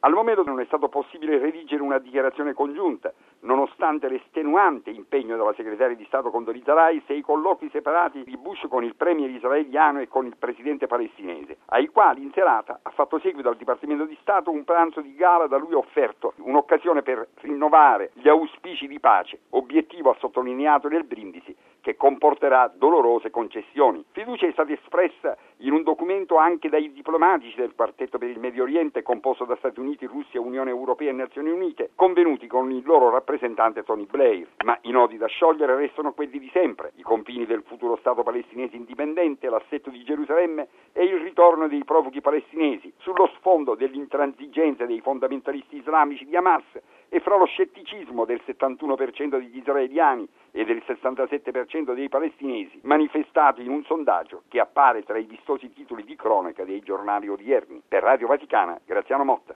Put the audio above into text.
Al momento non è stato possibile redigere una dichiarazione congiunta, nonostante l'estenuante impegno della segretaria di Stato Condoleezza Rice e i colloqui separati di Bush con il premier israeliano e con il presidente palestinese, ai quali in serata ha fatto seguito al Dipartimento di Stato un pranzo di gala da lui offerto, un'occasione per rinnovare gli auspici di pace, obiettivo ha sottolineato nel brindisi che comporterà dolorose concessioni. Fiducia è stata espressa in un documento anche dai diplomatici del Quartetto per il Medio Oriente composto da Stati Uniti, Russia, Unione Europea e Nazioni Unite, convenuti con il loro rappresentante Tony Blair. Ma i nodi da sciogliere restano quelli di sempre: i confini del futuro Stato palestinese indipendente, l'assetto di Gerusalemme e il ritorno dei profughi palestinesi, sullo sfondo dell'intransigenza dei fondamentalisti islamici di Hamas e fra lo scetticismo del 71% degli israeliani e del 67% dei palestinesi, manifestato in un sondaggio che appare tra i vistosi titoli di cronaca dei giornali odierni. Per Radio Vaticana, Graziano Motta.